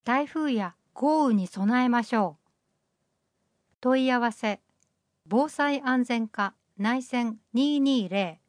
台風や豪雨に備えましょう。問い合わせ、防災安全課内線220。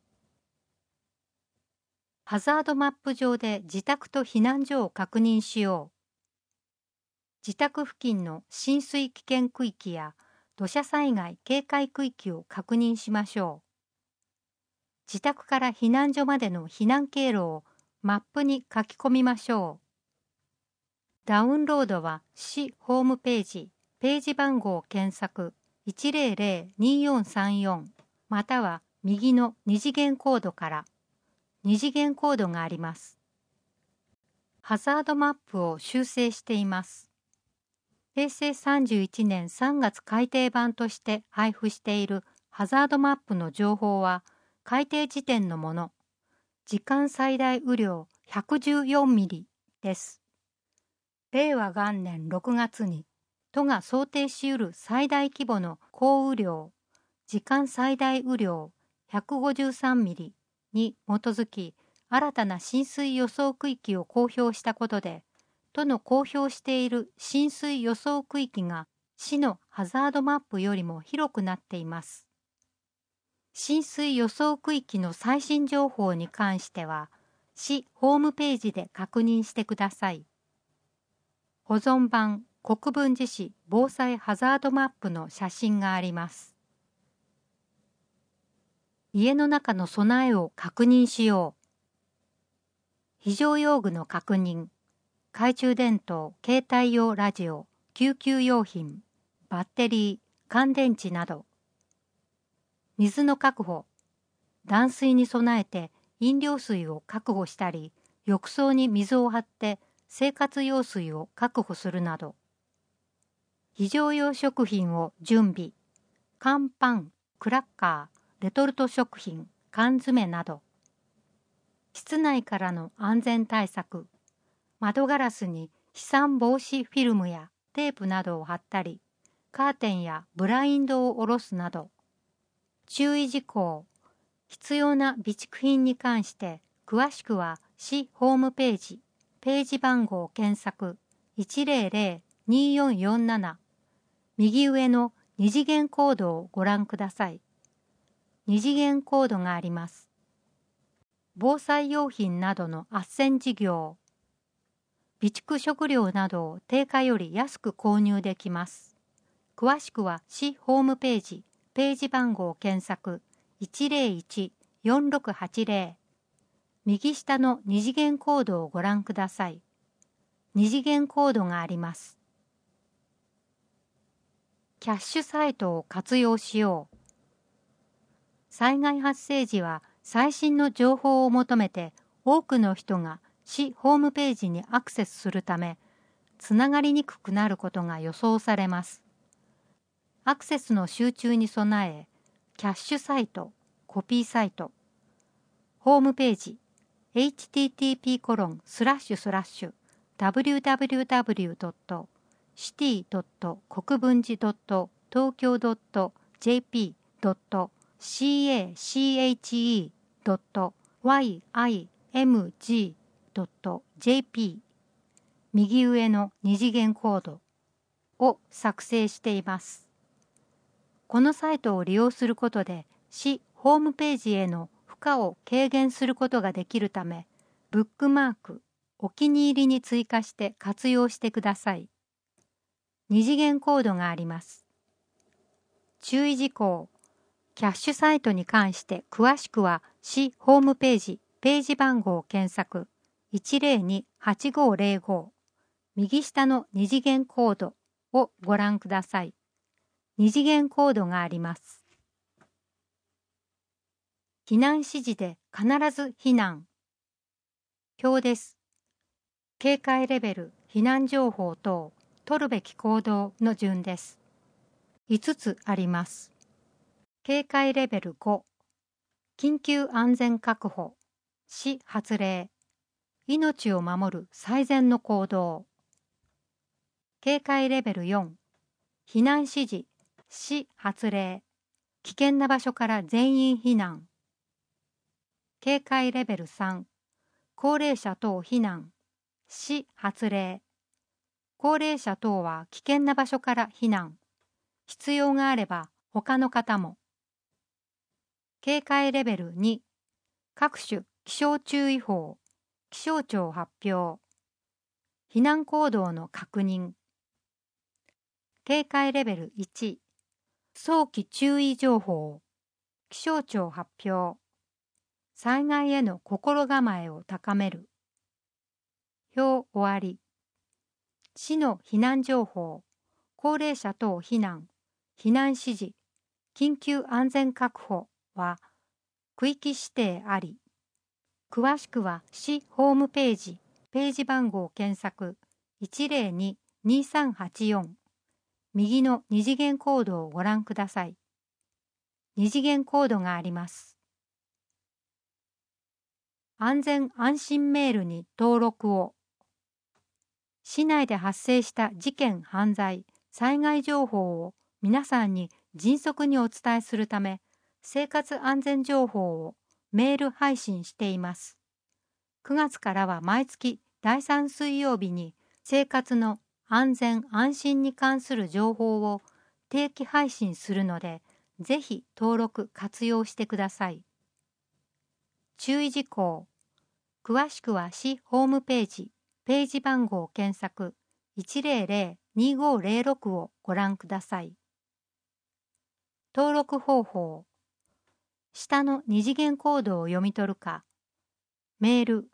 ハザードマップ上で自宅と避難所を確認しよう。自宅付近の浸水危険区域や土砂災害警戒区域を確認しましょう。自宅から避難所までの避難経路をマップに書き込みましょう。ダウンロードは市ホームページ、ページ番号検索1002434または右の二次元コードから。二次元コードがあります。ハザードマップを修正しています。平成31年3月改訂版として配布しているハザードマップの情報は改訂時点のもの。時間最大雨量114ミリです。令和元年6月に都が想定し得る最大規模の降雨量、時間最大雨量153ミリに基づき新たな浸水予想区域を公表したことで、都の公表している浸水予想区域が市のハザードマップよりも広くなっています。浸水予想区域の最新情報に関しては、市ホームページで確認してください。保存版国分寺市防災ハザードマップの写真があります。家の中の備えを確認しよう。非常用具の確認、懐中電灯、携帯用ラジオ、救急用品、バッテリー、乾電池など。水の確保、断水に備えて飲料水を確保したり、浴槽に水を張って生活用水を確保するなど。非常用食品を準備、乾パン、クラッカー、レトルト食品、缶詰など。室内からの安全対策、窓ガラスに飛散防止フィルムやテープなどを貼ったり、カーテンやブラインドを下ろすなど。注意事項、必要な備蓄品に関して詳しくは市ホームページ、ページ番号検索1002447右上の二次元コードをご覧ください。二次元コードがあります。防災用品などの斡旋事業。備蓄食料などを定価より安く購入できます。詳しくは市ホームページ、ページ番号検索101-4680右下の二次元コードをご覧ください。二次元コードがあります。キャッシュサイトを活用しよう。災害発生時は最新の情報を求めて多くの人が市ホームページにアクセスするため、つながりにくくなることが予想されます。アクセスの集中に備え、キャッシュサイト、コピーサイト、ホームページ、http://www.city.国分寺.tokyo.jp.city.yimg.jp 右上の二次元コードを作成しています。このサイトを利用することで、市ホームページへの負荷を軽減することができるため、ブックマーク、お気に入りに追加して活用してください。二次元コードがあります。注意事項、キャッシュサイトに関して詳しくは市ホームページ、ページ番号検索102-8505右下の二次元コードをご覧ください。二次元コードがあります。避難指示で必ず避難。表です。警戒レベル、避難情報等、取るべき行動の順です。5つあります。警戒レベル5、緊急安全確保、市発令、命を守る最善の行動。警戒レベル4、避難指示、市発令、危険な場所から全員避難。警戒レベル3、高齢者等避難、市発令、 高齢者等は危険な場所から避難。必要があれば他の方も。警戒レベル2、各種気象注意報、気象庁発表。避難行動の確認。警戒レベル1、早期注意情報、気象庁発表。災害への心構えを高める。表終わり。市の避難情報、高齢者等避難、避難指示、緊急安全確保は区域指定あり。詳しくは市ホームページ、ページ番号検索 102-2384 右の二次元コードをご覧ください。二次元コードがあります。安全安心メールに登録を。市内で発生した事件・犯罪、災害情報を皆さんに迅速にお伝えするため、生活安全情報をメール配信しています。9月からは毎月第3水曜日に生活の安全安心に関する情報を定期配信するので、ぜひ登録活用してください。注意事項。詳しくは市ホームページ、ページ番号検索 100-2506 をご覧ください。登録方法。下の二次元コードを読み取るか、メール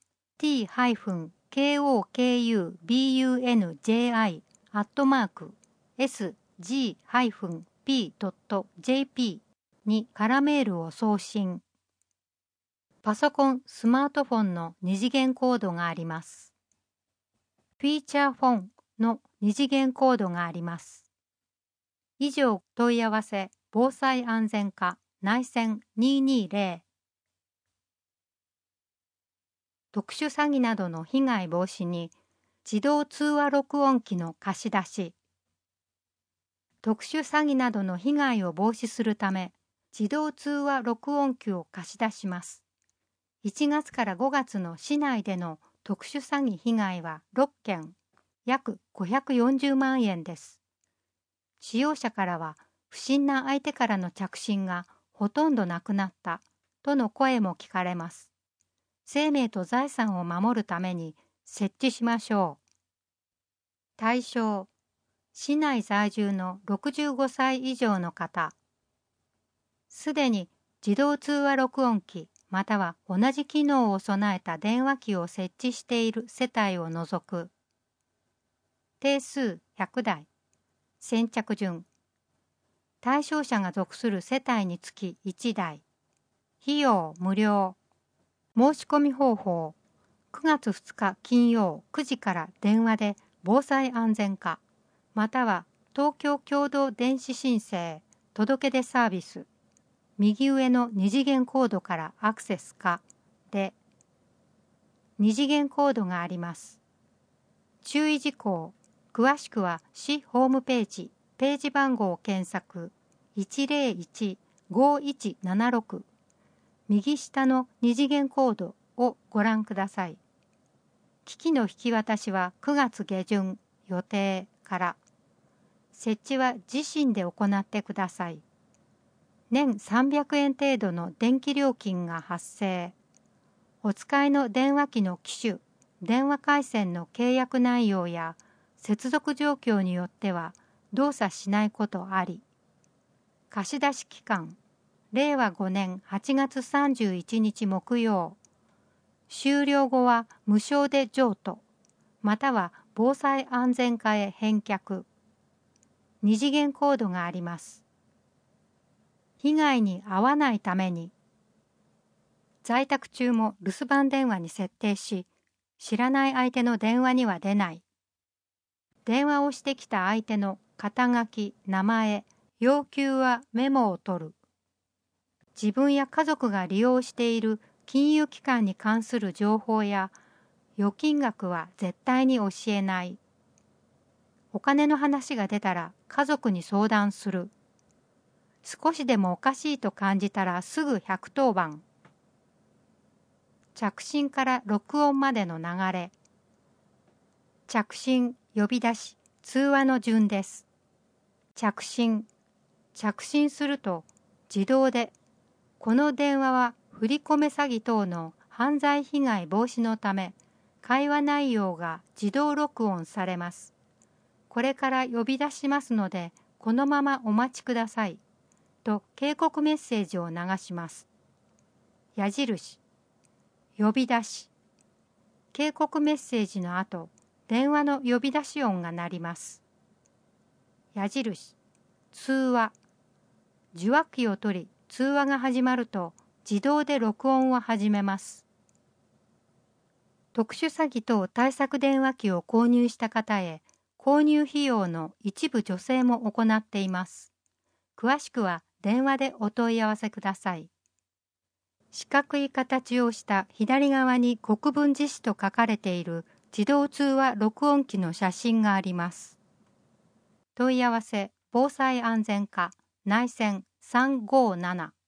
t-kokubunji@sg-p.jp に空メールを送信。パソコン、スマートフォンの二次元コードがあります。フィーチャーフォンの二次元コードがあります。以上、問い合わせ、防災安全課内線220。特殊詐欺などの被害防止に自動通話録音機の貸し出し。特殊詐欺などの被害を防止するため、自動通話録音機を貸し出します。1月から5月の市内での特殊詐欺被害は6件、約540万円です。使用者からは、不審な相手からの着信がほとんどなくなったとの声も聞かれます。生命と財産を守るために設置しましょう。対象、市内在住の65歳以上の方。すでに自動通話録音機または同じ機能を備えた電話機を設置している世帯を除く。定数100台。先着順。対象者が属する世帯につき1台。費用無料。申し込み方法。9月2日金曜9時から電話で防災安全課または東京共同電子申請届出サービス右上の二次元コードからアクセスかで二次元コードがあります。注意事項。詳しくは市ホームページページ番号を検索 101-5176 右下の二次元コードをご覧ください。機器の引き渡しは9月下旬予定から。設置は自身で行ってください。年300円程度の電気料金が発生。お使いの電話機の機種、電話回線の契約内容や接続状況によっては動作しないことあり。貸出期間、令和5年8月31日木曜。終了後は無償で譲渡、または防災安全課へ返却。二次元コードがあります。被害に遭わないために、在宅中も留守番電話に設定し、知らない相手の電話には出ない。電話をしてきた相手の肩書き、名前、要求はメモを取る。自分や家族が利用している金融機関に関する情報や預金額は絶対に教えない。お金の話が出たら家族に相談する。少しでもおかしいと感じたらすぐ110番。着信から録音までの流れ。着信呼び出し、通話の順です。着信すると自動で、この電話は振り込め詐欺等の犯罪被害防止のため、会話内容が自動録音されます。これから呼び出しますので、このままお待ちください。と警告メッセージを流します。矢印、呼び出し。警告メッセージの後、電話の呼び出し音が鳴ります。矢印、通話。受話器を取り、通話が始まると自動で録音を始めます。特殊詐欺等対策電話機を購入した方へ、購入費用の一部助成も行っています。詳しくは電話でお問い合わせください。四角い形をした左側に国分寺市と書かれている自動通話録音機の写真があります。問い合わせ防災安全課内線357